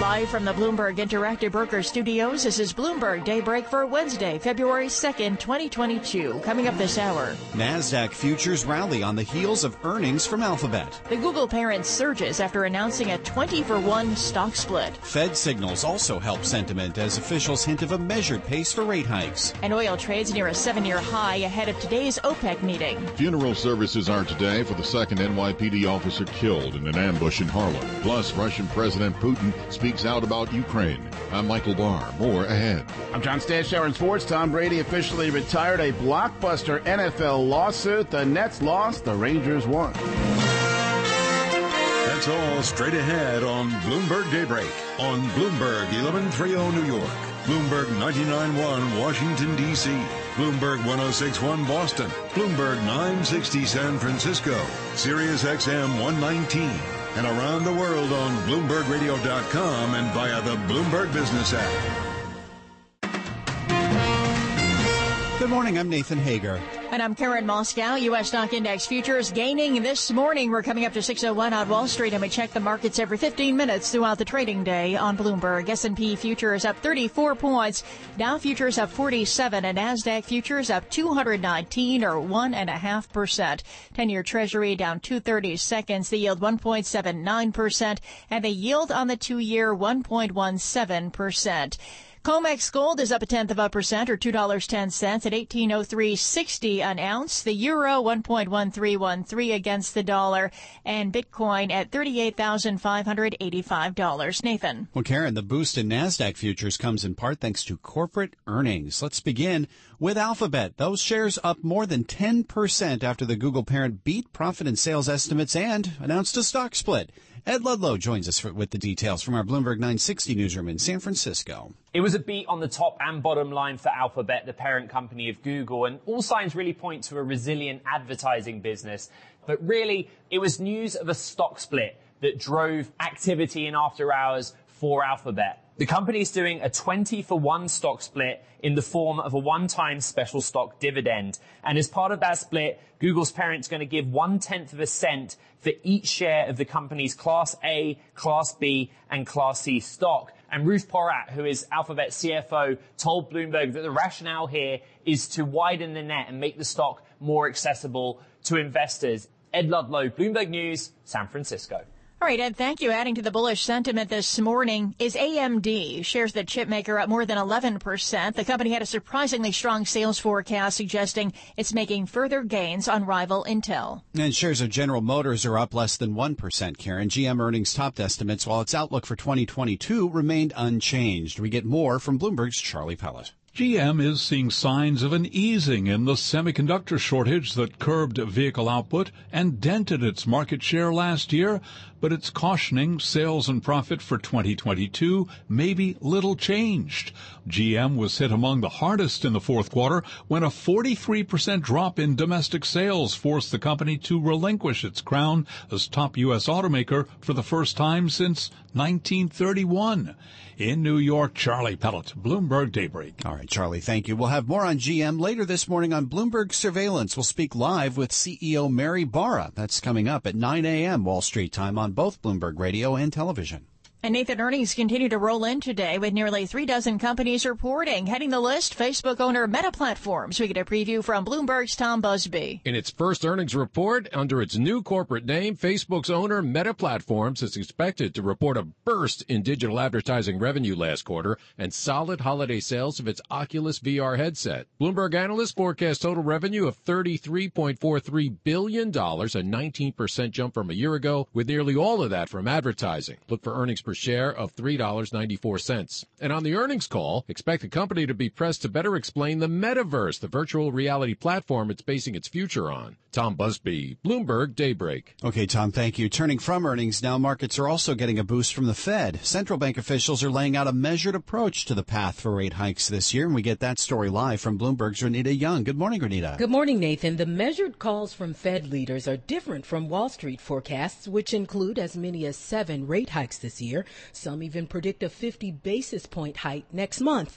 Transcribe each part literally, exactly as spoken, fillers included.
Live from the Bloomberg Interactive Broker Studios, this is Bloomberg Daybreak for Wednesday, February second, twenty twenty-two. Coming up this hour, NASDAQ futures rally on the heels of earnings from Alphabet. The Google parent surges after announcing a twenty for one stock split. Fed signals also help sentiment as officials hint of a measured pace for rate hikes. And oil trades near a seven-year high ahead of today's OPEC meeting. Funeral services are today for the second N Y P D officer killed in an ambush in Harlem. Plus, Russian President Putin speaks out about Ukraine. I'm Michael Barr. More ahead. I'm John Stashower in sports. Tom Brady officially retired a blockbuster N F L lawsuit. The Nets lost, the Rangers won. That's all straight ahead on Bloomberg Daybreak on Bloomberg eleven thirty New York, Bloomberg ninety-nine point one Washington, D C, Bloomberg one oh six point one Boston, Bloomberg nine sixty San Francisco, Sirius X M one nineteen, and around the world on Bloomberg Radio dot com and via the Bloomberg Business app. Good morning, I'm Nathan Hager. And I'm Karen Moscow. U S stock index futures gaining this morning. We're coming up to six oh one on Wall Street, and we check the markets every fifteen minutes throughout the trading day on Bloomberg. S and P futures up thirty-four points. Dow futures up forty-seven, and NASDAQ futures up two hundred nineteen, or one point five percent. ten-year Treasury down two thirty-seconds. The yield one point seven nine percent, and the yield on the two-year one point one seven percent. COMEX gold is up a tenth of a percent, or two dollars and ten cents at eighteen oh three sixty an ounce. The euro one point one three one three against the dollar, and Bitcoin at thirty-eight thousand five hundred eighty-five dollars. Nathan. Well, Karen, the boost in NASDAQ futures comes in part thanks to corporate earnings. Let's begin with Alphabet. Those shares up more than ten percent after the Google parent beat profit and sales estimates and announced a stock split. Ed Ludlow joins us for, with the details from our Bloomberg nine sixty newsroom in San Francisco. It was a beat on the top and bottom line for Alphabet, the parent company of Google, and all signs really point to a resilient advertising business. But really, it was news of a stock split that drove activity in after hours for Alphabet. The company is doing a twenty for one stock split in the form of a one-time special stock dividend. And as part of that split, Google's parent's going to give one-tenth of a cent for each share of the company's Class A, Class B, and Class C stock. And Ruth Porat, who is Alphabet's C F O, told Bloomberg that the rationale here is to widen the net and make the stock more accessible to investors. Ed Ludlow, Bloomberg News, San Francisco. All right, Ed, thank you. Adding to the bullish sentiment this morning is A M D. Shares the chip maker up more than eleven percent. The company had a surprisingly strong sales forecast, suggesting it's making further gains on rival Intel. And shares of General Motors are up less than one percent, Karen. G M earnings topped estimates, while its outlook for twenty twenty-two remained unchanged. We get more from Bloomberg's Charlie Pellet. G M is seeing signs of an easing in the semiconductor shortage that curbed vehicle output and dented its market share last year, but it's cautioning sales and profit for twenty twenty-two may be little changed. G M was hit among the hardest in the fourth quarter when a forty-three percent drop in domestic sales forced the company to relinquish its crown as top U S automaker for the first time since nineteen thirty-one. In New York, Charlie Pellet, Bloomberg Daybreak. All right, Charlie, thank you. We'll have more on G M later this morning on Bloomberg Surveillance. We'll speak live with C E O Mary Barra. That's coming up at nine a.m. Wall Street time on both Bloomberg Radio and television. And Nathan, earnings continue to roll in today with nearly three dozen companies reporting. Heading the list, Facebook owner Meta Platforms. We get a preview from Bloomberg's Tom Busby. In its first earnings report under its new corporate name, Facebook's owner Meta Platforms is expected to report a burst in digital advertising revenue last quarter and solid holiday sales of its Oculus V R headset. Bloomberg analysts forecast total revenue of thirty-three point four three billion dollars, a nineteen percent jump from a year ago, with nearly all of that from advertising. Look for earnings per share of three dollars and ninety-four cents. And on the earnings call, expect the company to be pressed to better explain the metaverse, the virtual reality platform it's basing its future on. Tom Busby, Bloomberg Daybreak. Okay, Tom, thank you. Turning from earnings now, markets are also getting a boost from the Fed. Central bank officials are laying out a measured approach to the path for rate hikes this year, and we get that story live from Bloomberg's Renita Young. Good morning, Renita. Good morning, Nathan. The measured calls from Fed leaders are different from Wall Street forecasts, which include as many as seven rate hikes this year. Some even predict a fifty basis point hike next month.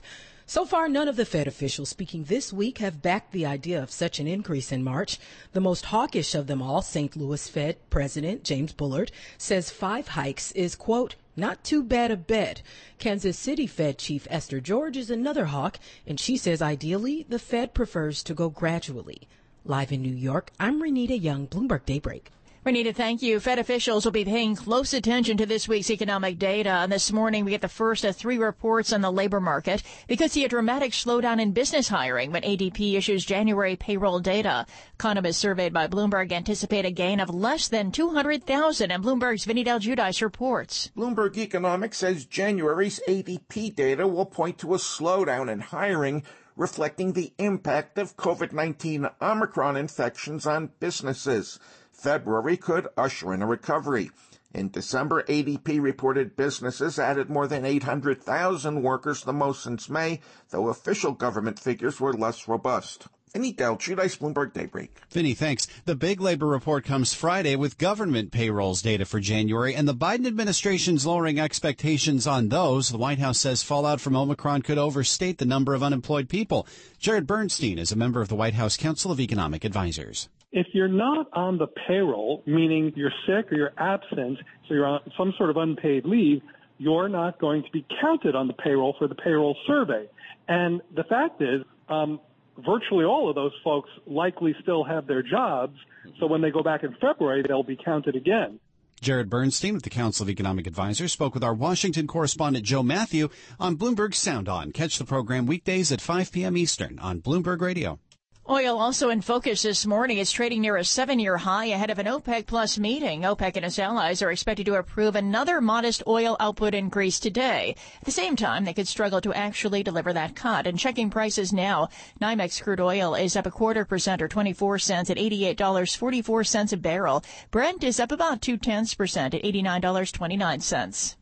So far, none of the Fed officials speaking this week have backed the idea of such an increase in March. The most hawkish of them all, Saint Louis Fed President James Bullard, says five hikes is, quote, not too bad a bet. Kansas City Fed Chief Esther George is another hawk, and she says ideally the Fed prefers to go gradually. Live in New York, I'm Renita Young, Bloomberg Daybreak. Renita, thank you. Fed officials will be paying close attention to this week's economic data. And this morning, we get the first of three reports on the labor market. We could see a dramatic slowdown in business hiring when A D P issues January payroll data. Economists surveyed by Bloomberg anticipate a gain of less than two hundred thousand. And Bloomberg's Vinny Del Giudice reports. Bloomberg Economics says January's A D P data will point to a slowdown in hiring, reflecting the impact of COVID nineteen Omicron infections on businesses. February could usher in a recovery. In December, A D P reported businesses added more than eight hundred thousand workers, the most since May, though official government figures were less robust. Vinny Del Giudice, Bloomberg Daybreak. Vinny, thanks. The big labor report comes Friday with government payrolls data for January, and the Biden administration's lowering expectations on those. The White House says fallout from Omicron could overstate the number of unemployed people. Jared Bernstein is a member of the White House Council of Economic Advisors. If you're not on the payroll, meaning you're sick or you're absent, so you're on some sort of unpaid leave, you're not going to be counted on the payroll for the payroll survey. And the fact is, um, virtually all of those folks likely still have their jobs, so when they go back in February, they'll be counted again. Jared Bernstein with the Council of Economic Advisors spoke with our Washington correspondent Joe Matthew on Bloomberg Sound On. Catch the program weekdays at five p.m. Eastern on Bloomberg Radio. Oil also in focus this morning. It's trading near a seven-year high ahead of an OPEC Plus meeting. OPEC and its allies are expected to approve another modest oil output increase today. At the same time, they could struggle to actually deliver that cut. And checking prices now, NYMEX crude oil is up a quarter percent or twenty-four cents at eighty-eight dollars and forty-four cents a barrel. Brent is up about two-tenths percent at eighty-nine dollars and twenty-nine cents.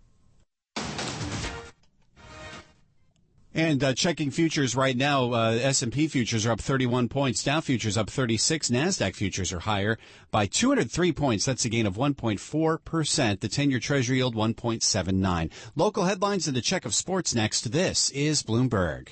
And uh, checking futures right now, uh, S and P futures are up thirty-one points, Dow futures up thirty-six, NASDAQ futures are higher by two hundred three points. That's a gain of one point four percent. The ten-year Treasury yield one point seven nine. Local headlines and a check of sports next. This is Bloomberg.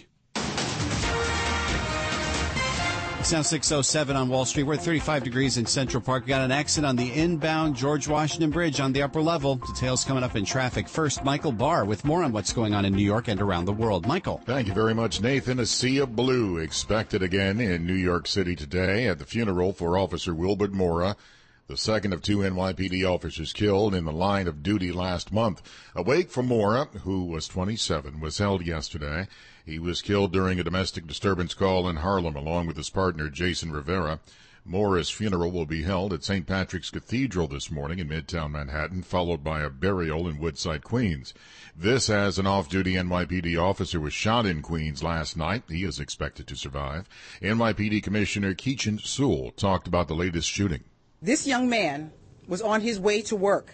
It's now six oh seven on Wall Street. We're at thirty-five degrees in Central Park. We got an accident on the inbound George Washington Bridge on the upper level. Details coming up in traffic. First, Michael Barr with more on what's going on in New York and around the world. Michael. Thank you very much, Nathan. A sea of blue expected again in New York City today at the funeral for Officer Wilbert Mora, the second of two N Y P D officers killed in the line of duty last month. A wake for Mora, who was twenty-seven, was held yesterday. He was killed during a domestic disturbance call in Harlem along with his partner, Jason Rivera. Mora's funeral will be held at Saint Patrick's Cathedral this morning in Midtown Manhattan, followed by a burial in Woodside, Queens. This as an off-duty N Y P D officer was shot in Queens last night. He is expected to survive. N Y P D Commissioner Keechant Sewell talked about the latest shooting. This young man was on his way to work,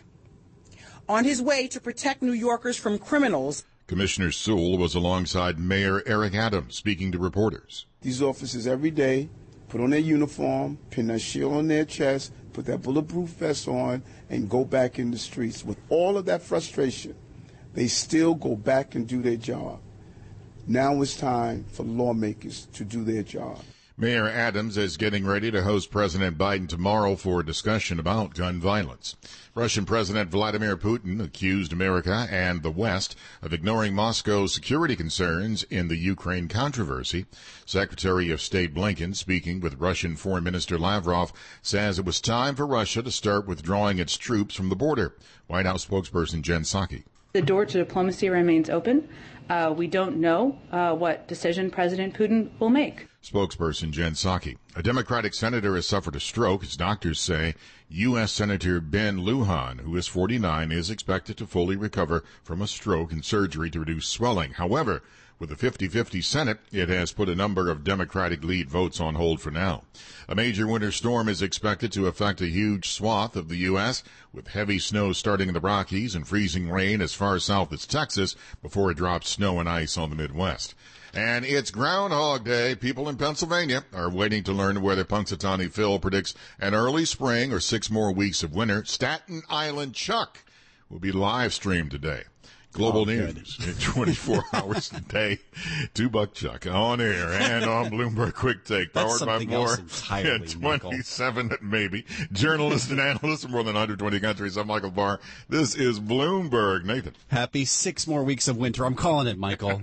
on his way to protect New Yorkers from criminals. Commissioner Sewell was alongside Mayor Eric Adams speaking to reporters. These officers every day put on their uniform, pin that shield on their chest, put that bulletproof vest on, and go back in the streets. With all of that frustration, they still go back and do their job. Now it's time for lawmakers to do their job. Mayor Adams is getting ready to host President Biden tomorrow for a discussion about gun violence. Russian President Vladimir Putin accused America and the West of ignoring Moscow's security concerns in the Ukraine controversy. Secretary of State Blinken, speaking with Russian Foreign Minister Lavrov, says it was time for Russia to start withdrawing its troops from the border. White House spokesperson Jen Psaki. The door to diplomacy remains open. Uh, we don't know uh, what decision President Putin will make. Spokesperson Jen Psaki. A Democratic senator has suffered a stroke. His doctors say U S Senator Ben Lujan, who is forty-nine, is expected to fully recover from a stroke and surgery to reduce swelling. However, with a fifty-fifty Senate, it has put a number of Democratic lead votes on hold for now. A major winter storm is expected to affect a huge swath of the U S, with heavy snow starting in the Rockies and freezing rain as far south as Texas before it drops snow and ice on the Midwest. And it's Groundhog Day. People in Pennsylvania are waiting to learn whether Punxsutawney Phil predicts an early spring or six more weeks of winter. Staten Island Chuck will be live streamed today. Global Oh, news in twenty-four hours a day. Two Buck Chuck on air and on Bloomberg Quick Take, That's powered by something more else entirely, at twenty-seven at maybe. Journalist and analyst from more than one hundred twenty countries. I'm Michael Barr. This is Bloomberg. Nathan. Happy six more weeks of winter. I'm calling it, Michael.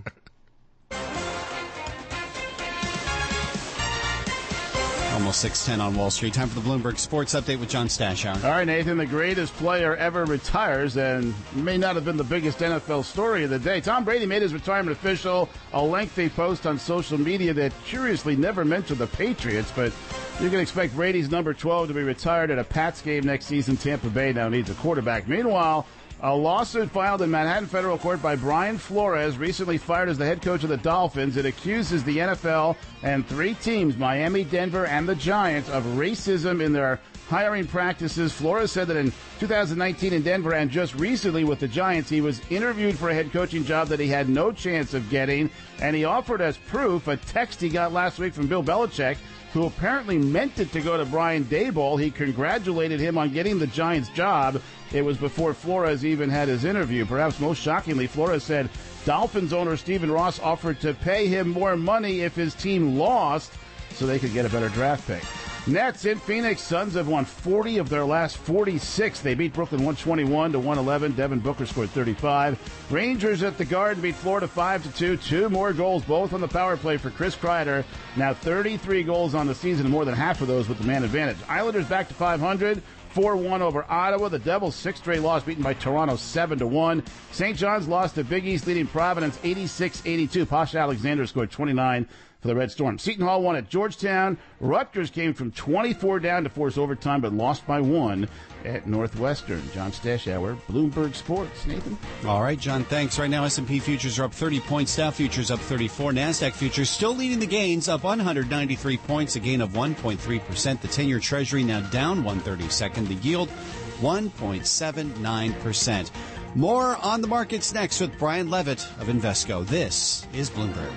Almost six ten on Wall Street. Time for the Bloomberg Sports Update with John Stashower. All right, Nathan, the greatest player ever retires and may not have been the biggest N F L story of the day. Tom Brady made his retirement official, a lengthy post on social media that curiously never mentioned the Patriots, but you can expect Brady's number twelve to be retired at a Pats game next season. Tampa Bay now needs a quarterback. Meanwhile, a lawsuit filed in Manhattan federal court by Brian Flores, recently fired as the head coach of the Dolphins. It accuses the N F L and three teams, Miami, Denver, and the Giants, of racism in their hiring practices. Flores said that in two thousand nineteen in Denver and just recently with the Giants, he was interviewed for a head coaching job that he had no chance of getting, and he offered as proof a text he got last week from Bill Belichick, who apparently meant it to go to Brian Daboll. He congratulated him on getting the Giants job. It was before Flores even had his interview. Perhaps most shockingly, Flores said Dolphins owner Stephen Ross offered to pay him more money if his team lost so they could get a better draft pick. Nets in Phoenix. Suns have won forty of their last forty-six. They beat Brooklyn one twenty-one to one eleven. Devin Booker scored thirty-five. Rangers at the Garden beat Florida five to two. Two more goals, both on the power play for Chris Kreider. Now thirty-three goals on the season, and more than half of those with the man advantage. Islanders back to five hundred. four one over Ottawa. The Devils' sixth straight loss, beaten by Toronto seven to one. Saint John's lost to Big East, leading Providence eighty-six eighty-two. Pasha Alexander scored twenty-nine for the Red Storm. Seton Hall won at Georgetown. Rutgers came from twenty-four down to force overtime, but lost by one at Northwestern. John Stashower, Bloomberg Sports. Nathan? All right, John, thanks. Right now, S and P futures are up thirty points. Dow futures up thirty-four. NASDAQ futures still leading the gains, up one hundred ninety-three points, a gain of one point three percent. The ten-year Treasury now down one thirty-second. The yield, one point seven nine percent. More on the markets next with Brian Levitt of Invesco. This is Bloomberg.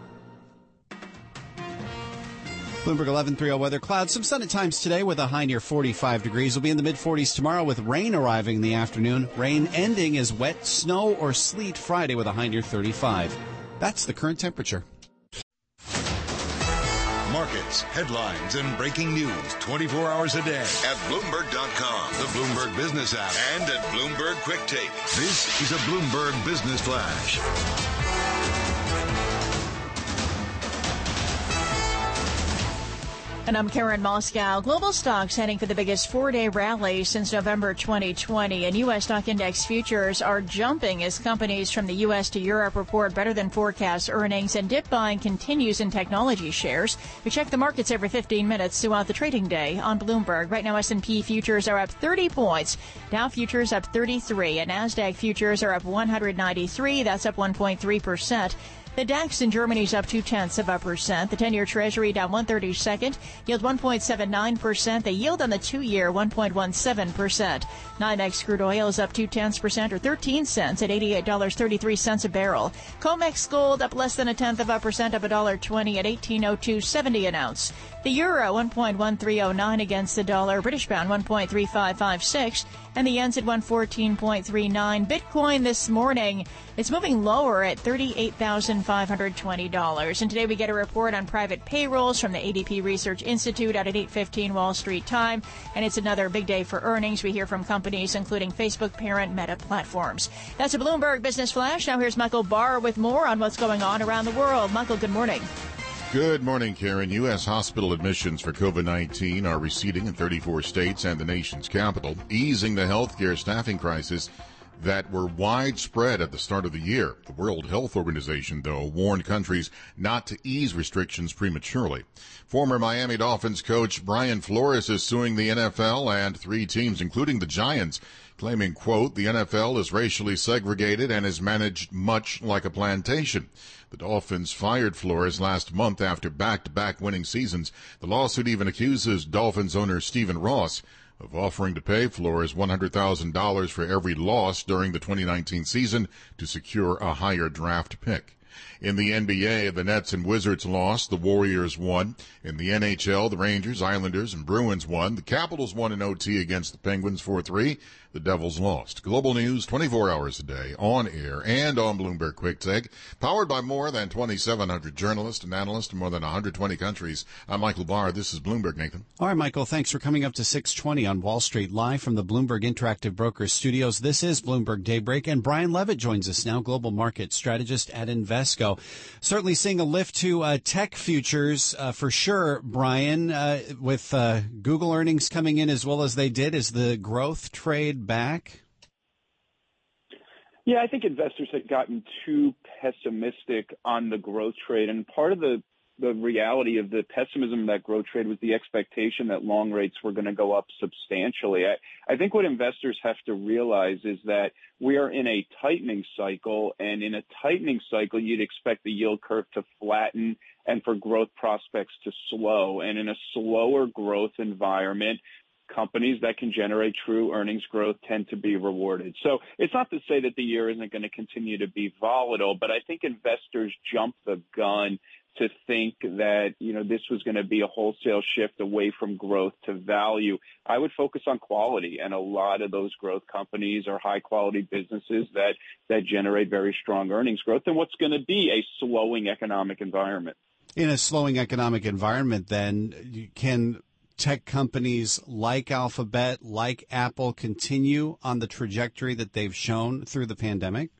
Bloomberg eleven thirty weather. Clouds, some sun at times today with a high near forty-five degrees. We'll be in the mid-forties tomorrow with rain arriving in the afternoon. Rain ending as wet snow or sleet Friday with a high near thirty-five. That's the current temperature. Markets, headlines, and breaking news twenty-four hours a day at Bloomberg dot com, the Bloomberg Business app, and at Bloomberg Quick Take. This is a Bloomberg Business Flash. And I'm Karen Moscow. Global stocks heading for the biggest four-day rally since November twenty twenty. And U S stock index futures are jumping as companies from the U S to Europe report better than forecast earnings, and dip buying continues in technology shares. We check the markets every fifteen minutes throughout the trading day on Bloomberg. Right now, S and P futures are up thirty points. Dow futures up thirty-three. And NASDAQ futures are up one hundred ninety-three. That's up one point three percent. The DAX in Germany's up two-tenths of a percent. The ten-year Treasury down one thirty-second, yield one point seven nine percent. The yield on the two-year, one point one seven percent. NYMEX crude oil is up two-tenths percent or thirteen cents at eighty-eight dollars and thirty-three cents a barrel. COMEX gold up less than a tenth of a percent, up one dollar twenty at eighteen oh two seventy an ounce. The euro, one point one three oh nine against the dollar. British pound, one point three five five six. And the yen's at one fourteen point three nine. Bitcoin this morning, it's moving lower at thirty-eight thousand five hundred twenty dollars. And today we get a report on private payrolls from the A D P Research Institute out at eight fifteen Wall Street time. And it's another big day for earnings. We hear from companies including Facebook parent Meta Platforms. That's a Bloomberg Business Flash. Now here's Michael Barr with more on what's going on around the world. Michael, good morning. Good morning, Karen. U S hospital admissions for COVID nineteen are receding in thirty-four states and the nation's capital, easing the healthcare staffing crisis that were widespread at the start of the year. The World Health Organization, though, warned countries not to ease restrictions prematurely. Former Miami Dolphins coach Brian Flores is suing the N F L and three teams, including the Giants, claiming, quote, the N F L is racially segregated and is managed much like a plantation. The Dolphins fired Flores last month after back-to-back winning seasons. The lawsuit even accuses Dolphins owner Stephen Ross of offering to pay Flores one hundred thousand dollars for every loss during the twenty nineteen season to secure a higher draft pick. In the N B A, the Nets and Wizards lost. The Warriors won. In the N H L, the Rangers, Islanders, and Bruins won. The Capitals won in O T against the Penguins four three. The Devils lost. Global news twenty-four hours a day, on air and on Bloomberg Quick Take. Powered by more than twenty-seven hundred journalists and analysts in more than one hundred twenty countries. I'm Michael Barr. This is Bloomberg, Nathan. All right, Michael, thanks for coming up to six twenty on Wall Street, live from the Bloomberg Interactive Brokers studios. This is Bloomberg Daybreak, and Brian Levitt joins us now, global market strategist at Invesco. Certainly seeing a lift to uh, tech futures uh, for sure, Brian, uh, with uh, Google earnings coming in as well as they did. Is the growth trade back? Yeah, I think investors had gotten too pessimistic on the growth trade. And part of the, the reality of the pessimism of that growth trade was the expectation that long rates were going to go up substantially. I, I think what investors have to realize is that we are in a tightening cycle. And in a tightening cycle, you'd expect the yield curve to flatten and for growth prospects to slow. And in a slower growth environment, companies that can generate true earnings growth tend to be rewarded. So it's not to say that the year isn't going to continue to be volatile, but I think investors jumped the gun to think that, you know, this was going to be a wholesale shift away from growth to value. I would focus on quality, and a lot of those growth companies are high quality businesses that, that generate very strong earnings growth in what's going to be a slowing economic environment. In a slowing economic environment, then, can tech companies like Alphabet, like Apple, continue on the trajectory that they've shown through the pandemic?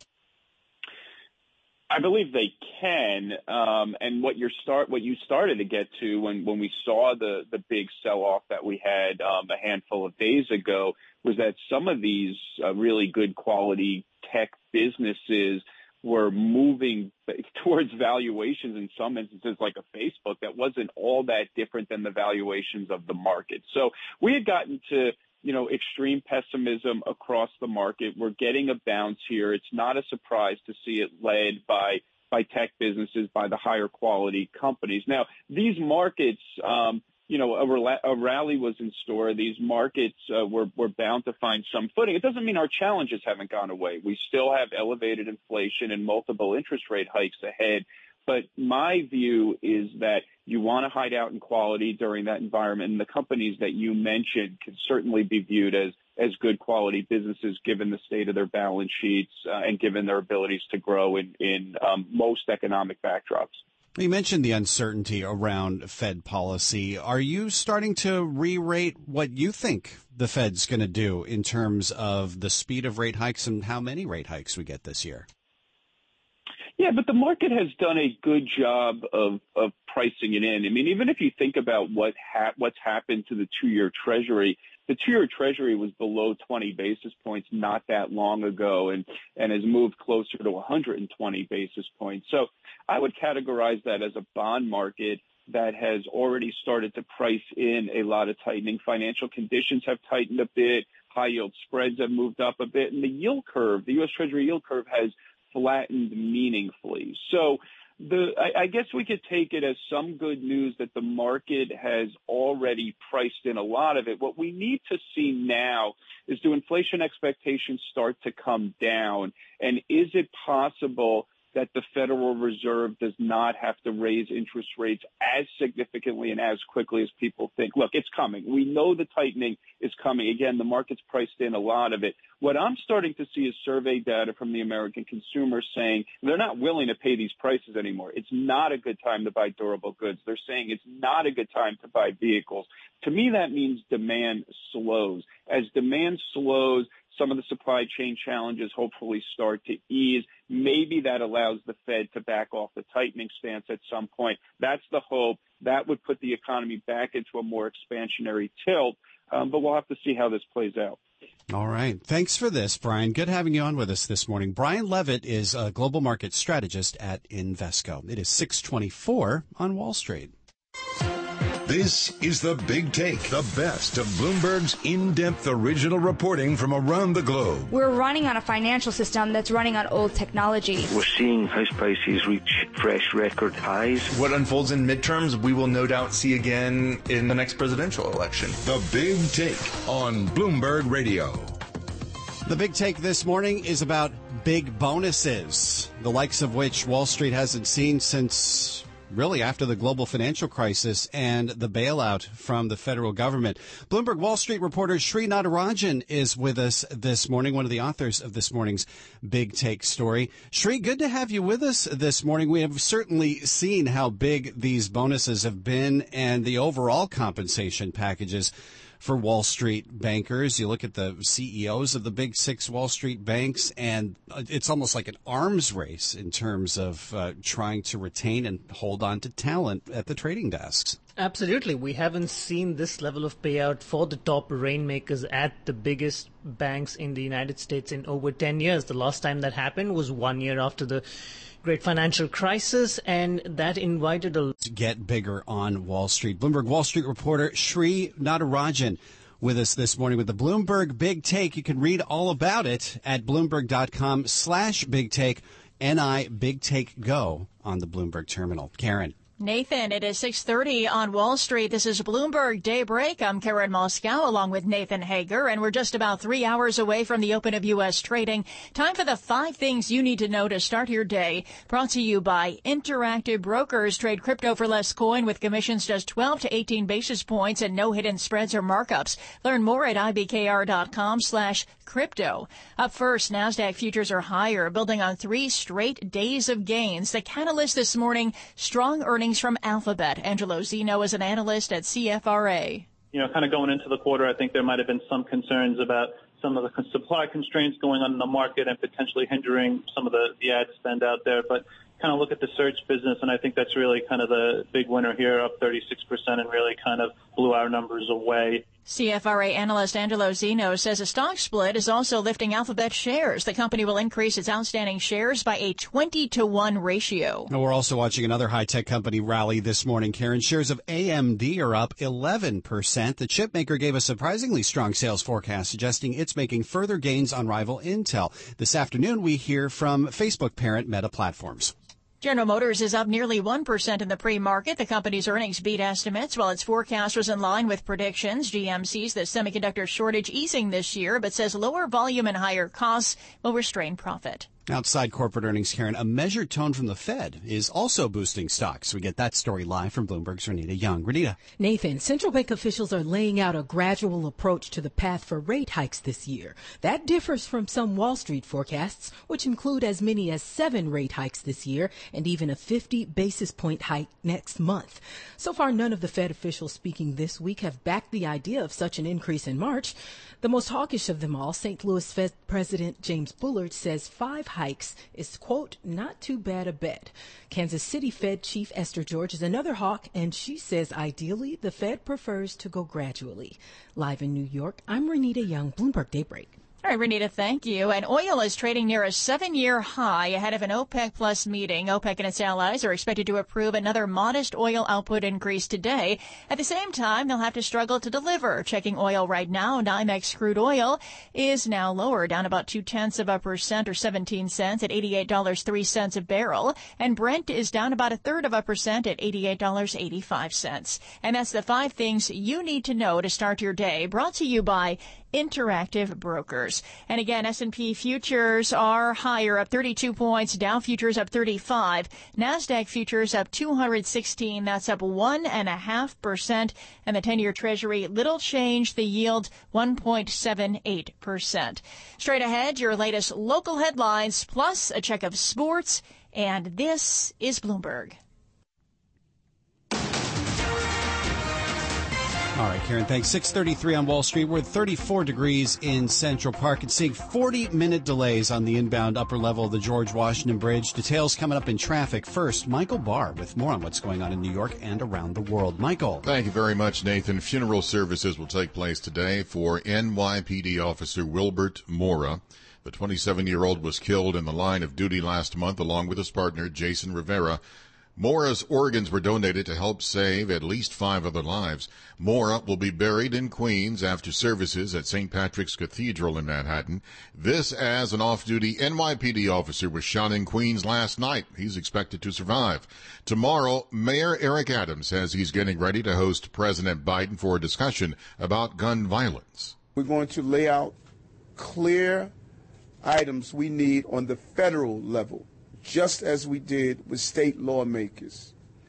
I believe they can. Um, and what you're start, what you started to get to when, when we saw the, the big sell-off that we had um, a handful of days ago was that some of these uh, really good quality tech businesses were moving towards valuations in some instances like a Facebook that wasn't all that different than the valuations of the market. So we had gotten to, you know, extreme pessimism across the market. We're getting a bounce here. It's not a surprise to see it led by by tech businesses, by the higher quality companies. Now, these markets, um, you know, a, a rally was in store. These markets uh, were, were bound to find some footing. It doesn't mean our challenges haven't gone away. We still have elevated inflation and multiple interest rate hikes ahead. But my view is that you want to hide out in quality during that environment. And the companies that you mentioned can certainly be viewed as, as good quality businesses given the state of their balance sheets uh, and given their abilities to grow in, in um, most economic backdrops. You mentioned the uncertainty around Fed policy. Are you starting to re-rate what you think the Fed's going to do in terms of the speed of rate hikes and how many rate hikes we get this year? Yeah, but the market has done a good job of, of pricing it in. I mean, even if you think about what ha- what's happened to the two-year Treasury, the two-year Treasury was below twenty basis points not that long ago and, and has moved closer to one hundred twenty basis points. So I would categorize that as a bond market that has already started to price in a lot of tightening. Financial conditions have tightened a bit. High-yield spreads have moved up a bit. And the yield curve, the U S Treasury yield curve, has flattened meaningfully. So the, I, I guess we could take it as some good news that the market has already priced in a lot of it. What we need to see now is, do inflation expectations start to come down? And is it possible that the Federal Reserve does not have to raise interest rates as significantly and as quickly as people think? Look, it's coming. We know the tightening is coming. Again, the market's priced in a lot of it. What I'm starting to see is survey data from the American consumer saying they're not willing to pay these prices anymore. It's not a good time to buy durable goods. They're saying it's not a good time to buy vehicles. To me, that means demand slows. As demand slows, some of the supply chain challenges hopefully start to ease. Maybe that allows the Fed to back off the tightening stance at some point. That's the hope. That would put the economy back into a more expansionary tilt. Um, but we'll have to see how this plays out. All right. Thanks for this, Brian. Good having you on with us this morning. Brian Levitt is a global market strategist at Invesco. It is six twenty-four on Wall Street. This is The Big Take, the best of Bloomberg's in-depth original reporting from around the globe. We're running on a financial system that's running on old technology. We're seeing house prices reach fresh record highs. What unfolds in midterms, we will no doubt see again in the next presidential election. The Big Take on Bloomberg Radio. The Big Take this morning is about big bonuses, the likes of which Wall Street hasn't seen since really after the global financial crisis and the bailout from the federal government. Bloomberg Wall Street reporter Sri Natarajan is with us this morning, one of the authors of this morning's Big Take story. Sri, good to have you with us this morning. We have certainly seen how big these bonuses have been and the overall compensation packages for Wall Street bankers. You look at the C E Os of the big six Wall Street banks, and it's almost like an arms race in terms of uh, trying to retain and hold on to talent at the trading desks. Absolutely. We haven't seen this level of payout for the top rainmakers at the biggest banks in the United States in over ten years. The last time that happened was one year after the great financial crisis, and that invited a to get bigger on Wall Street. Bloomberg Wall Street reporter Sri Natarajan with us this morning with the Bloomberg Big Take. You can read all about it at bloomberg.com slash big take, N I Big Take Go on the Bloomberg terminal. Karen. Nathan, it is six thirty on Wall Street. This is Bloomberg Daybreak. I'm Karen Moscow along with Nathan Hager, and we're just about three hours away from the open of U S trading. Time for the five things you need to know to start your day. Brought to you by Interactive Brokers. Trade crypto for less coin with commissions just twelve to eighteen basis points and no hidden spreads or markups. Learn more at ibkr.com slash crypto. Up first, NASDAQ futures are higher, building on three straight days of gains. The catalyst this morning, strong earnings from Alphabet. Angelo Zeno is an analyst at C F R A. You know, kind of going into the quarter, I think there might have been some concerns about some of the supply constraints going on in the market and potentially hindering some of the, the ad spend out there. But kind of look at the search business, and I think that's really kind of the big winner here, up thirty-six percent, and really kind of blew our numbers away. C F R A analyst Angelo Zeno says a stock split is also lifting Alphabet shares. The company will increase its outstanding shares by a twenty to one ratio. Now, we're also watching another high-tech company rally this morning, Karen. Shares of A M D are up eleven percent. The chip maker gave a surprisingly strong sales forecast, suggesting it's making further gains on rival Intel. This afternoon, we hear from Facebook parent Meta Platforms. General Motors is up nearly one percent in the pre-market. The company's earnings beat estimates, while its forecast was in line with predictions. G M sees the semiconductor shortage easing this year, but says lower volume and higher costs will restrain profit. Outside corporate earnings, Karen, a measured tone from the Fed is also boosting stocks. We get that story live from Bloomberg's Renita Young. Renita. Nathan, central bank officials are laying out a gradual approach to the path for rate hikes this year. That differs from some Wall Street forecasts, which include as many as seven rate hikes this year and even a fifty basis point hike next month. So far, none of the Fed officials speaking this week have backed the idea of such an increase in March. The most hawkish of them all, Saint Louis Fed President James Bullard, says five hikes is, quote, not too bad a bet. Kansas City Fed Chief Esther George is another hawk, and she says ideally the Fed prefers to go gradually. Live in New York, I'm Renita Young, Bloomberg Daybreak. All right, Renita, thank you. And oil is trading near a seven-year high ahead of an OPEC Plus meeting. OPEC and its allies are expected to approve another modest oil output increase today. At the same time, they'll have to struggle to deliver. Checking oil right now, NYMEX crude oil is now lower, down about two-tenths of a percent or seventeen cents at eighty-eight dollars and three cents a barrel. And Brent is down about a third of a percent at eighty-eight dollars and eighty-five cents. And that's the five things you need to know to start your day, brought to you by Interactive Brokers. And again, S and P futures are higher, up thirty-two points. Dow futures up thirty-five. NASDAQ futures up two hundred sixteen. That's up one and a half percent. And the ten-year Treasury, little change. The yield, one point seven eight percent. Straight ahead, your latest local headlines, plus a check of sports. And this is Bloomberg. All right, Karen, thanks. six thirty-three on Wall Street. We're at thirty-four degrees in Central Park and seeing forty-minute delays on the inbound upper level of the George Washington Bridge. Details coming up in traffic. First, Michael Barr with more on what's going on in New York and around the world. Michael. Thank you very much, Nathan. Funeral services will take place today for N Y P D officer Wilbert Mora. The twenty-seven-year-old was killed in the line of duty last month along with his partner, Jason Rivera. Mora's organs were donated to help save at least five other lives. Mora will be buried in Queens after services at Saint Patrick's Cathedral in Manhattan. This as an off-duty N Y P D officer was shot in Queens last night. He's expected to survive. Tomorrow, Mayor Eric Adams says he's getting ready to host President Biden for a discussion about gun violence. We're going to lay out clear items we need on the federal level, just as we did with state lawmakers.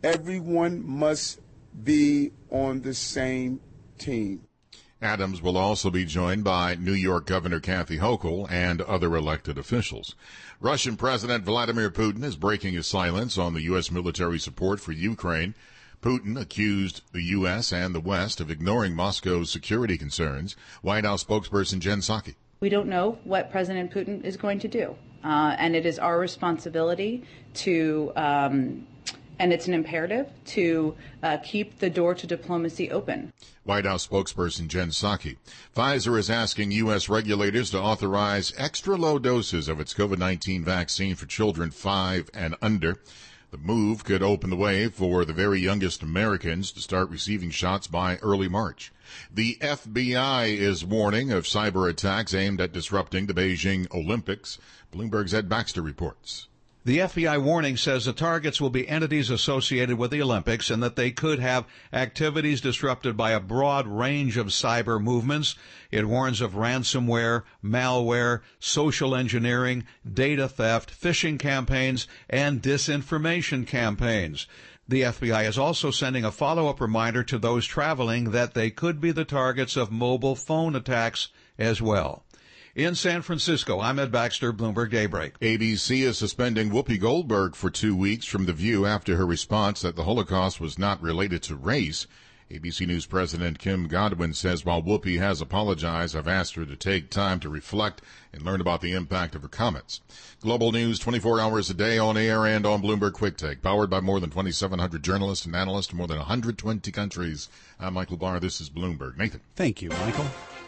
Everyone must be on the same team. Adams will also be joined by New York Governor Kathy Hochul and other elected officials. Russian President Vladimir Putin is breaking his silence on the U S military support for Ukraine. Putin accused the U S and the West of ignoring Moscow's security concerns. White House spokesperson Jen Psaki. We don't know what President Putin is going to do, uh, and it is our responsibility to um, and it's an imperative to uh, keep the door to diplomacy open. White House spokesperson Jen Psaki. Pfizer is asking U S regulators to authorize extra low doses of its COVID nineteen vaccine for children five and under. The move could open the way for the very youngest Americans to start receiving shots by early March. The F B I is warning of cyber attacks aimed at disrupting the Beijing Olympics. Bloomberg's Ed Baxter reports. The F B I warning says the targets will be entities associated with the Olympics and that they could have activities disrupted by a broad range of cyber movements. It warns of ransomware, malware, social engineering, data theft, phishing campaigns, and disinformation campaigns. The F B I is also sending a follow-up reminder to those traveling that they could be the targets of mobile phone attacks as well. In San Francisco, I'm Ed Baxter, Bloomberg Daybreak. A B C is suspending Whoopi Goldberg for two weeks from The View after her response that the Holocaust was not related to race. A B C News President Kim Godwin says while Whoopi has apologized, I've asked her to take time to reflect and learn about the impact of her comments. Global news twenty-four hours a day on air and on Bloomberg Quick Take, powered by more than twenty-seven hundred journalists and analysts in more than one hundred twenty countries. I'm Michael Barr. This is Bloomberg. Nathan. Thank you, Michael.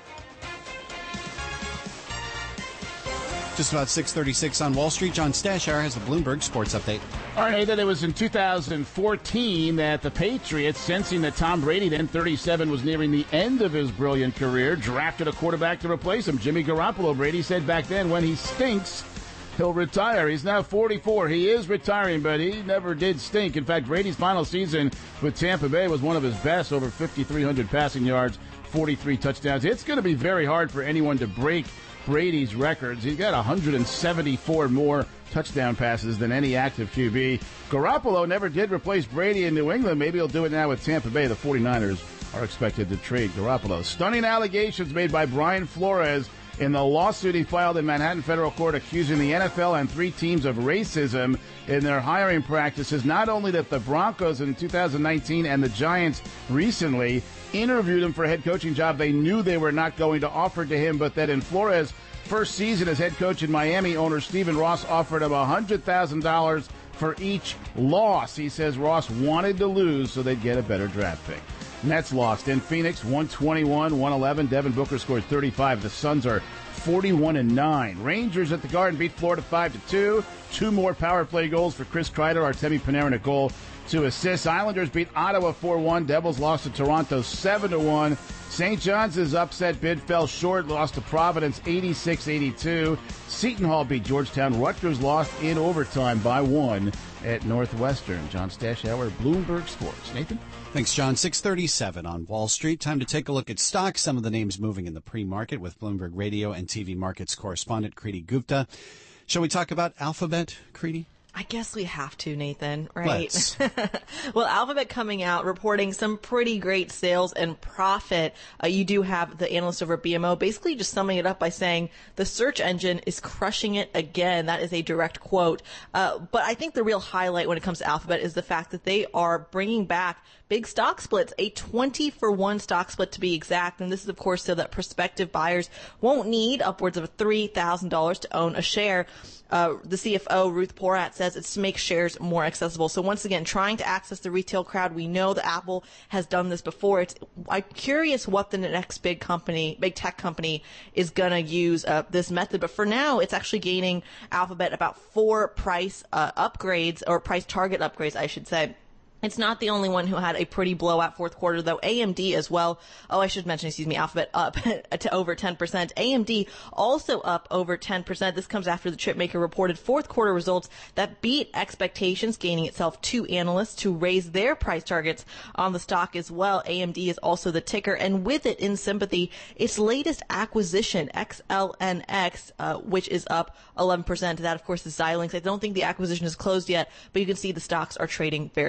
Just about six thirty-six on Wall Street. John Stashauer has the Bloomberg Sports Update. All right, Nathan, it was in two thousand fourteen that the Patriots, sensing that Tom Brady, then thirty-seven, was nearing the end of his brilliant career, drafted a quarterback to replace him, Jimmy Garoppolo. Brady said back then, when he stinks, he'll retire. He's now forty-four. He is retiring, but he never did stink. In fact, Brady's final season with Tampa Bay was one of his best, over fifty-three hundred passing yards, forty-three touchdowns. It's going to be very hard for anyone to break Brady's records. He's got one hundred seventy-four more touchdown passes than any active Q B. Garoppolo never did replace Brady in New England. Maybe he'll do it now with Tampa Bay. The 49ers are expected to trade Garoppolo. Stunning allegations made by Brian Flores in the lawsuit he filed in Manhattan federal court accusing the N F L and three teams of racism in their hiring practices. Not only that the Broncos in two thousand nineteen and the Giants recently interviewed him for a head coaching job they knew they were not going to offer to him, but that in Flores' first season as head coach in Miami, owner Stephen Ross offered him one hundred thousand dollars for each loss. He says Ross wanted to lose so they'd get a better draft pick. Nets lost in Phoenix, one twenty-one one eleven. Devin Booker scored thirty-five. The Suns are forty-one and nine. Rangers at the Garden beat Florida five to two. Two more power play goals for Chris Kreider. Artemi Panarin at goal, two assists. Islanders beat Ottawa four one. Devils lost to Toronto seven to one. Saint John's' upset bid fell short, lost to Providence eighty-six eighty-two. Seton Hall beat Georgetown. Rutgers lost in overtime by one at Northwestern. John Stashauer, Bloomberg Sports. Nathan? Thanks, John. six thirty-seven on Wall Street. Time to take a look at stocks. Some of the names moving in the pre-market with Bloomberg Radio and T V Markets correspondent Kriti Gupta. Shall we talk about Alphabet, Kriti? I guess we have to, Nathan, right? Let's. Well, Alphabet coming out, reporting some pretty great sales and profit. Uh, you do have the analyst over at B M O basically just summing it up by saying the search engine is crushing it again. That is a direct quote. Uh, but I think the real highlight when it comes to Alphabet is the fact that they are bringing back big stock splits, a twenty for one stock split to be exact. And this is, of course, so that prospective buyers won't need upwards of three thousand dollars to own a share. Uh, the C F O, Ruth Porat, says it's to make shares more accessible. So once again, trying to access the retail crowd. We know that Apple has done this before. It's, I'm curious what the next big company, big tech company is going to use uh, this method. But for now, it's actually gaining Alphabet about four price uh, upgrades, or price target upgrades, I should say. It's not the only one who had a pretty blowout fourth quarter, though. A M D as well. Oh, I should mention, excuse me, Alphabet up to over ten percent. A M D also up over ten percent. This comes after the chipmaker reported fourth quarter results that beat expectations, gaining itself two analysts to raise their price targets on the stock as well. A M D is also the ticker, and with it in sympathy, its latest acquisition, X L N X, uh, which is up eleven percent. That, of course, is Xilinx. I don't think the acquisition is closed yet, but you can see the stocks are trading very closely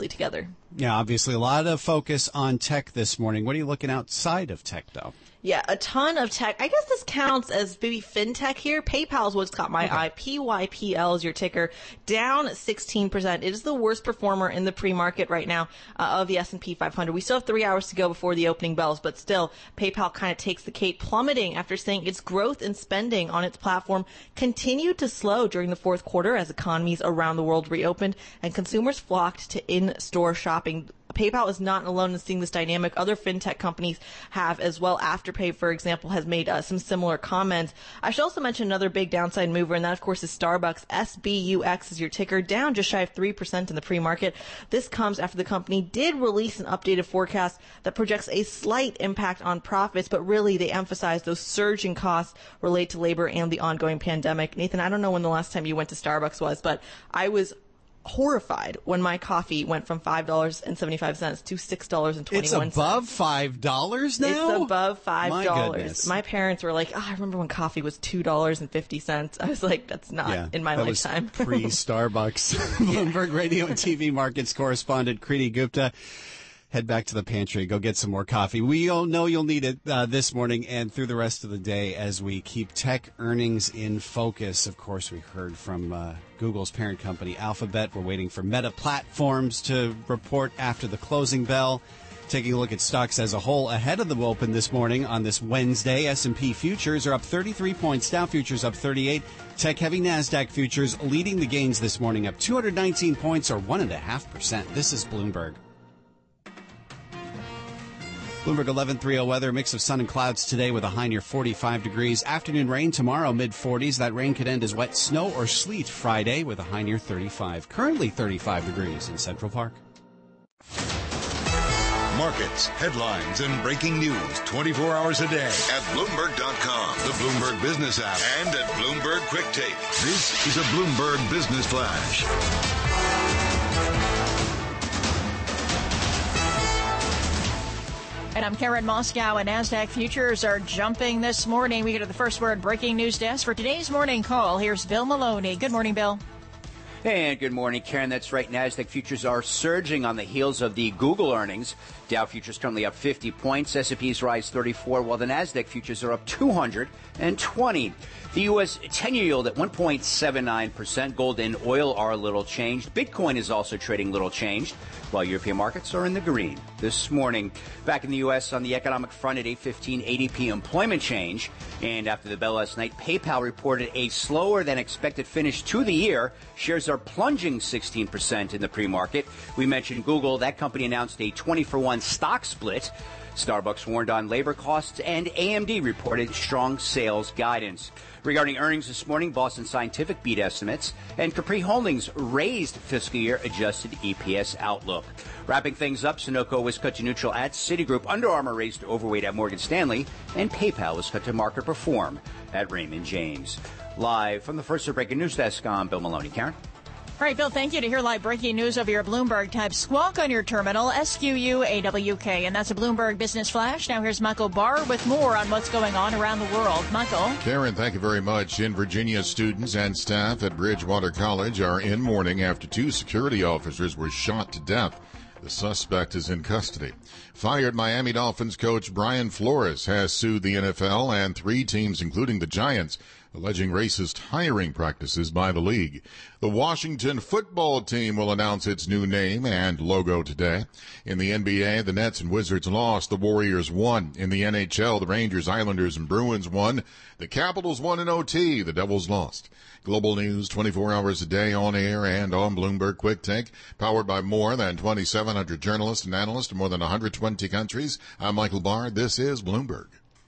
together. Yeah, obviously a lot of focus on tech this morning. What are you looking outside of tech, though? Yeah, a ton of tech. I guess this counts as maybe fintech here. PayPal is what's caught my okay. eye. P Y P L is your ticker, down sixteen percent. It is the worst performer in the pre-market right now uh, of the S and P five hundred. We still have three hours to go before the opening bells, but still, PayPal kind of takes the cake, plummeting after saying its growth and spending on its platform continued to slow during the fourth quarter as economies around the world reopened and consumers flocked to in-store shopping. PayPal is not alone in seeing this dynamic. Other fintech companies have as well. Afterpay, for example, has made uh, some similar comments. I should also mention another big downside mover, and that, of course, is Starbucks. S B U X is your ticker, down just shy of three percent in the pre-market. This comes after the company did release an updated forecast that projects a slight impact on profits, but really they emphasize those surging costs related to labor and the ongoing pandemic. Nathan, I don't know when the last time you went to Starbucks was, but I was horrified when my coffee went from five dollars and seventy-five cents to six dollars and twenty-one cents. It's above five dollars now? It's above five dollars. My goodness. My parents were like, oh, I remember when coffee was two dollars and fifty cents. I was like, that's not yeah, in my that lifetime. Was pre-Starbucks. Bloomberg Radio and T V markets correspondent Kriti Gupta. Head back to the pantry, go get some more coffee. We all know you'll need it uh, this morning and through the rest of the day as we keep tech earnings in focus. Of course, we heard from uh, Google's parent company, Alphabet. We're waiting for Meta Platforms to report after the closing bell. Taking a look at stocks as a whole ahead of the open this morning on this Wednesday, S and P futures are up thirty-three points, Dow futures up thirty-eight. Tech-heavy NASDAQ futures leading the gains this morning, up two hundred nineteen points or one point five percent. This is Bloomberg. Bloomberg eleven thirty weather, mix of sun and clouds today with a high near forty-five degrees. Afternoon rain tomorrow, mid forties. That rain could end as wet snow or sleet Friday with a high near thirty-five. Currently thirty-five degrees in Central Park. Markets, headlines, and breaking news twenty-four hours a day at Bloomberg dot com, the Bloomberg Business app, and at Bloomberg Quick Take. This is a Bloomberg Business Flash. And I'm Karen Moscow, and NASDAQ futures are jumping this morning. We go to the First Word breaking news desk for today's morning call. Here's Bill Maloney. Good morning, Bill. Hey, and good morning, Karen. That's right. NASDAQ futures are surging on the heels of the Google earnings. Dow futures currently up fifty points. S and P's rise thirty-four, while the NASDAQ futures are up two hundred twenty. The U S ten-year yield at one point seven nine percent. Gold and oil are a little changed. Bitcoin is also trading little changed, while European markets are in the green. This morning, back in the U S on the economic front at eight fifteen, A D P employment change. And after the bell last night, PayPal reported a slower than expected finish to the year. Shares are plunging sixteen percent in the pre-market. We mentioned Google. That company announced a twenty for one stock split. Starbucks warned on labor costs, and A M D reported strong sales guidance. Regarding earnings this morning, Boston Scientific beat estimates, and Capri Holdings raised fiscal year adjusted E P S outlook. Wrapping things up, Sunoco was cut to neutral at Citigroup, Under Armour raised to overweight at Morgan Stanley, and PayPal was cut to market perform at Raymond James. Live from the First Word breaking news desk, I'm Bill Maloney. Karen? All right, Bill, thank you. To hear live breaking news over your Bloomberg, type squawk on your terminal, S Q U A W K, and that's a Bloomberg Business Flash. Now here's Michael Barr with more on what's going on around the world. Michael. Karen, thank you very much. In Virginia, students and staff at Bridgewater College are in mourning after two security officers were shot to death. The suspect is in custody. Fired Miami Dolphins coach Brian Flores has sued the N F L and three teams, including the Giants, alleging racist hiring practices by the league. The Washington football team will announce its new name and logo today. In the N B A, the Nets and Wizards lost. The Warriors won. In the N H L, the Rangers, Islanders, and Bruins won. The Capitals won in O T. The Devils lost. Global news twenty-four hours a day on air and on Bloomberg Quick Take, powered by more than twenty-seven hundred journalists and analysts in more than one hundred twenty countries. I'm Michael Barr. This is Bloomberg.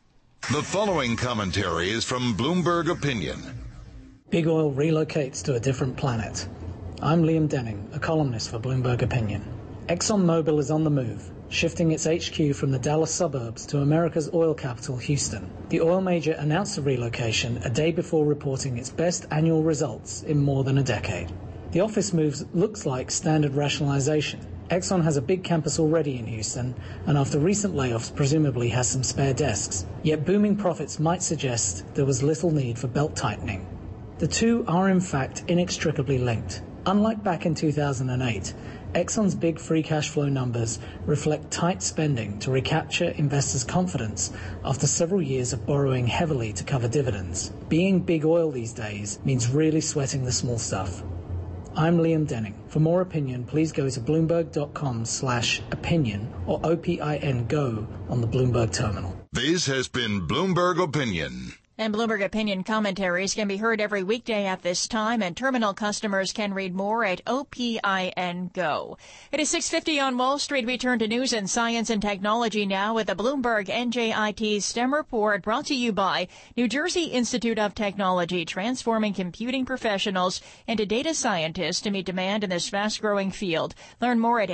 The following commentary is from Bloomberg Opinion. Big oil relocates to a different planet. I'm Liam Denning, a columnist for Bloomberg Opinion. ExxonMobil is on the move, shifting its H Q from the Dallas suburbs to America's oil capital, Houston. The oil major announced the relocation a day before reporting its best annual results in more than a decade. The office move looks like standard rationalization. Exxon has a big campus already in Houston, and after recent layoffs presumably has some spare desks. Yet booming profits might suggest there was little need for belt tightening. The two are in fact inextricably linked. Unlike back in two thousand eight, Exxon's big free cash flow numbers reflect tight spending to recapture investors' confidence after several years of borrowing heavily to cover dividends. Being big oil these days means really sweating the small stuff. I'm Liam Denning. For more opinion, please go to bloomberg.com slash opinion or O P I N go on the Bloomberg terminal. This has been Bloomberg Opinion. And Bloomberg Opinion commentaries can be heard every weekday at this time, and terminal customers can read more at O P I N go. It is six fifty on Wall Street. We turn to news and science and technology now with the Bloomberg N J I T STEM report brought to you by New Jersey Institute of Technology, transforming computing professionals into data scientists to meet demand in this fast-growing field. Learn more at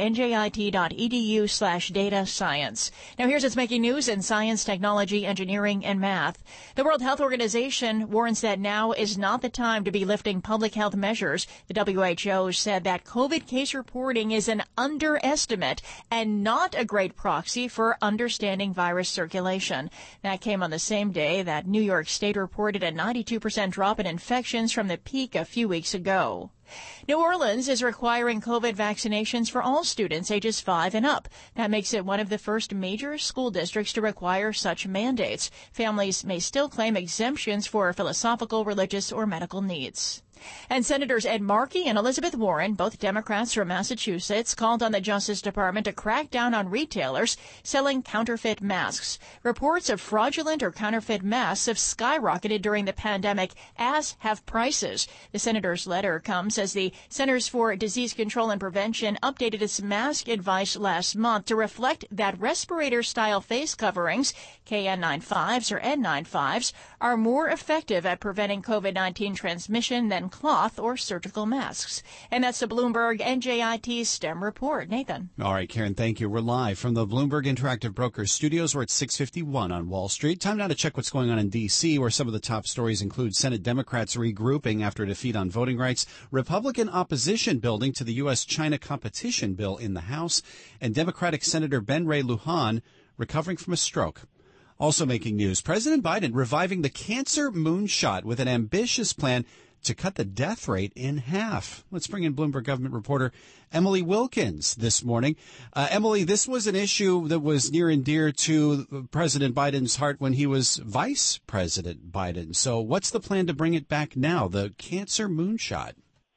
njit.edu slash data science. Now here's what's making news in science, technology, engineering, and math. The World Health Organization warns that now is not the time to be lifting public health measures. The W H O said that COVID case reporting is an underestimate and not a great proxy for understanding virus circulation. That came on the same day that New York State reported a ninety-two percent drop in infections from the peak a few weeks ago. New Orleans is requiring COVID vaccinations for all students ages five and up. That makes it one of the first major school districts to require such mandates. Families may still claim exemptions for philosophical, religious, or medical needs. And Senators Ed Markey and Elizabeth Warren, both Democrats from Massachusetts, called on the Justice Department to crack down on retailers selling counterfeit masks. Reports of fraudulent or counterfeit masks have skyrocketed during the pandemic, as have prices. The senator's letter comes as the Centers for Disease Control and Prevention updated its mask advice last month to reflect that respirator-style face coverings, K N ninety-fives or N ninety-fives, are more effective at preventing COVID nineteen transmission than cloth or surgical masks. And that's the Bloomberg N J I T STEM report. Nathan. All right, Karen, thank you. We're live from the Bloomberg Interactive Brokers studios. We're at six fifty-one on Wall Street. Time now to check what's going on in D C, where some of the top stories include Senate Democrats regrouping after a defeat on voting rights, Republican opposition building to the U S China competition bill in the House, and Democratic Senator Ben Ray Lujan recovering from a stroke. Also making news, President Biden reviving the cancer moonshot with an ambitious plan to cut the death rate in half. Let's bring in Bloomberg government reporter Emily Wilkins this morning. Uh, Emily, this was an issue that was near and dear to President Biden's heart when he was Vice President Biden. So what's the plan to bring it back now, the cancer moonshot?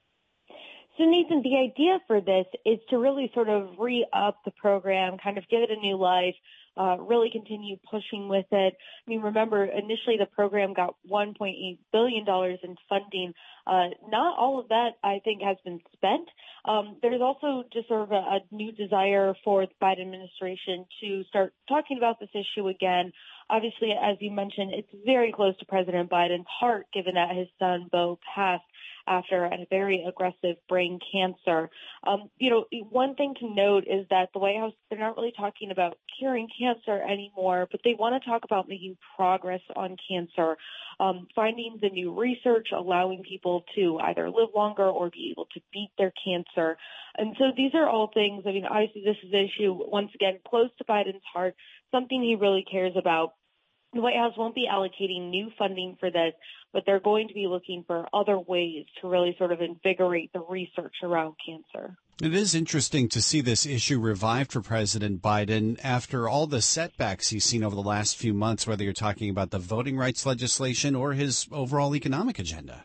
So, Nathan, the idea for this is to really sort of re-up the program, kind of give it a new life, uh, really continue pushing with it. I mean, remember, initially the program got one point eight billion dollars in funding. Uh, not all of that, I think, has been spent. Um, there's also just sort of a, a new desire for the Biden administration to start talking about this issue again. Obviously, as you mentioned, it's very close to President Biden's heart, given that his son, Beau, passed after a very aggressive brain cancer. Um, you know, one thing to note is that the White House, they're not really talking about curing cancer anymore, but they want to talk about making progress on cancer, um, finding the new research, allowing people to either live longer or be able to beat their cancer. And so these are all things, I mean, obviously this is an issue, once again, close to Biden's heart, something he really cares about. The White House won't be allocating new funding for this, but they're going to be looking for other ways to really sort of invigorate the research around cancer. It is interesting to see this issue revived for President Biden after all the setbacks he's seen over the last few months, whether you're talking about the voting rights legislation or his overall economic agenda.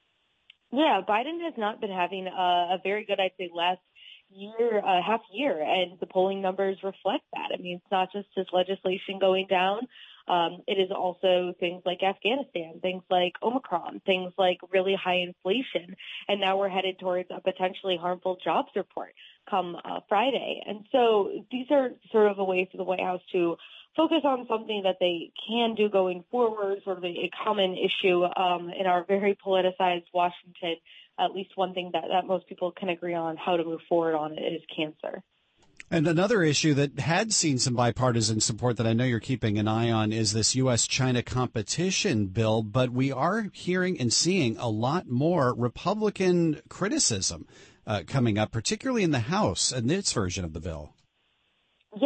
Yeah, Biden has not been having a, a very good, I'd say, last year, uh, half year, and the polling numbers reflect that. I mean, it's not just his legislation going down. Um, it is also things like Afghanistan, things like Omicron, things like really high inflation. And now we're headed towards a potentially harmful jobs report come uh, Friday. And so these are sort of a way for the White House to focus on something that they can do going forward, sort of a, a common issue um, in our very politicized Washington. At least one thing that, that most people can agree on how to move forward on it is cancer. And another issue that had seen some bipartisan support that I know you're keeping an eye on is this U S China competition bill. But we are hearing and seeing a lot more Republican criticism uh, coming up, particularly in the House and its version of the bill. Yes.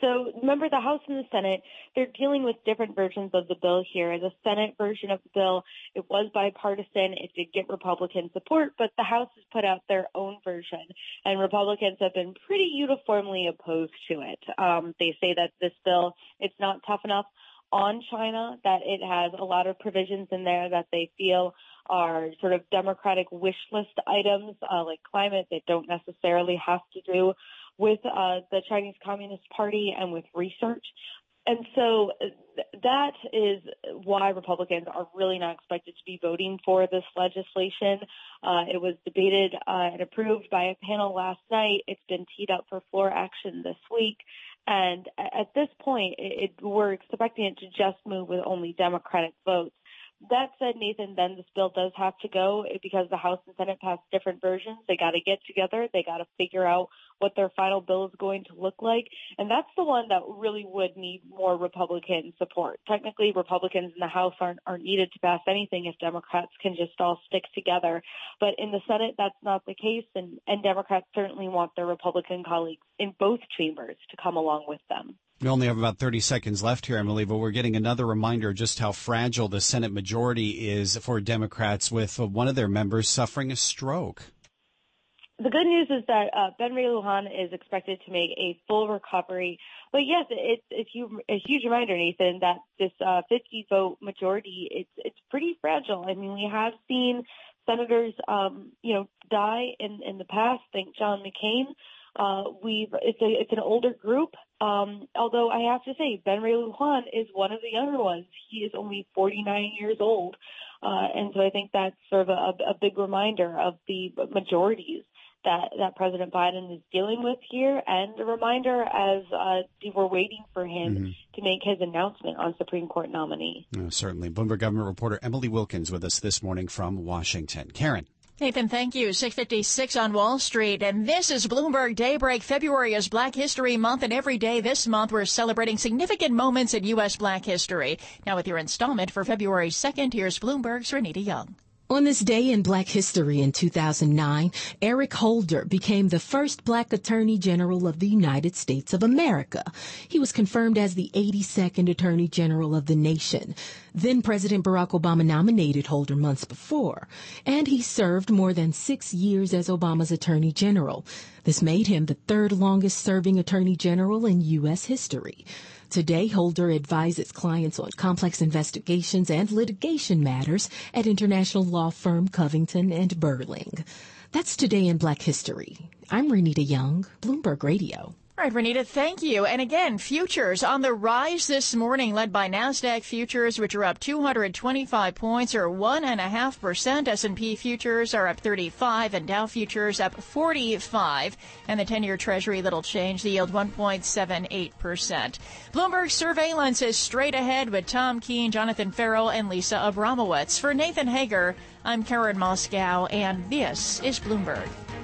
So remember, the House and the Senate, they're dealing with different versions of the bill here. The Senate version of the bill, it was bipartisan. It did get Republican support, but the House has put out their own version, and Republicans have been pretty uniformly opposed to it. Um, they say that this bill, it's not tough enough on China, that it has a lot of provisions in there that they feel are sort of Democratic wish list items, uh, like climate, that don't necessarily have to do with uh, the Chinese Communist Party and with research. And so that is why Republicans are really not expected to be voting for this legislation. Uh, it was debated uh, and approved by a panel last night. It's been teed up for floor action this week. And at this point, it, it, we're expecting it to just move with only Democratic votes. That said, Nathan, then this bill does have to go because the House and Senate passed different versions. They got to get together. They got to figure out what their final bill is going to look like. And that's the one that really would need more Republican support. Technically, Republicans in the House aren't, aren't needed to pass anything if Democrats can just all stick together. But in the Senate, that's not the case. And, and Democrats certainly want their Republican colleagues in both chambers to come along with them. We only have about thirty seconds left here, Emily, but we're getting another reminder just how fragile the Senate majority is for Democrats, with one of their members suffering a stroke. The good news is that uh, Ben Ray Lujan is expected to make a full recovery. But yes, it's, it's a huge reminder, Nathan, that this uh, fifty-vote majority, it's it's pretty fragile. I mean, we have seen senators, um, you know, die in, in the past. Think John McCain. Uh, we've it's a it's an older group. Um, although I have to say, Ben Ray Lujan is one of the younger ones. He is only forty-nine years old, uh, and so I think that's sort of a, a big reminder of the majorities that that President Biden is dealing with here, and a reminder as uh, we're waiting for him mm-hmm. to make his announcement on Supreme Court nominee. Oh, certainly, Bloomberg government reporter Emily Wilkins with us this morning from Washington. Karen. Nathan, thank you. six fifty-six on Wall Street. And this is Bloomberg Daybreak. February is Black History Month, and every day this month we're celebrating significant moments in U S Black history. Now with your installment for February second, here's Bloomberg's Renita Young. On this day in Black history in two thousand nine, Eric Holder became the first Black Attorney General of the United States of America. He was confirmed as the eighty-second Attorney General of the nation. Then President Barack Obama nominated Holder months before, and he served more than six years as Obama's Attorney General. This made him the third longest-serving Attorney General in U S history. Today, Holder advises clients on complex investigations and litigation matters at international law firm Covington and Burling. That's Today in Black History. I'm Renita Young, Bloomberg Radio. All right, Renita, thank you. And again, futures on the rise this morning, led by NASDAQ futures, which are up two hundred twenty-five points, or one point five percent. S and P futures are up thirty-five, and Dow futures up forty-five. And the ten-year Treasury, little change, the yield one point seven eight percent. Bloomberg Surveillance is straight ahead with Tom Keene, Jonathan Farrell, and Lisa Abramowitz. For Nathan Hager, I'm Karen Moscow, and this is Bloomberg.